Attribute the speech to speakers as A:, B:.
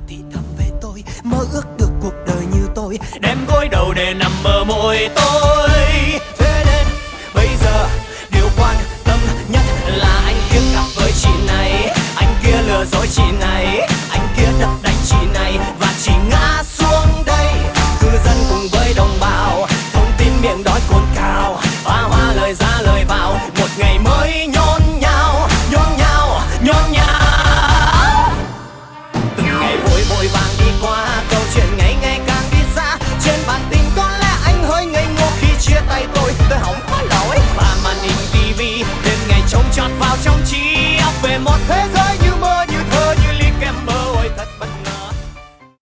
A: thì thầm về tôi, mơ ước được cuộc đời như tôi, đem gối đầu để nằm bờ môi tôi. Thế nên bây giờ điều quan tâm nhất là anh kia cặp với chị này, anh kia lừa dối chị này, anh kia đập đánh chị này và chị ngã xuống đây. Cư dân cùng với đồng bào, thông tin miệng đói cồn cào, hoa hoa lời ra lời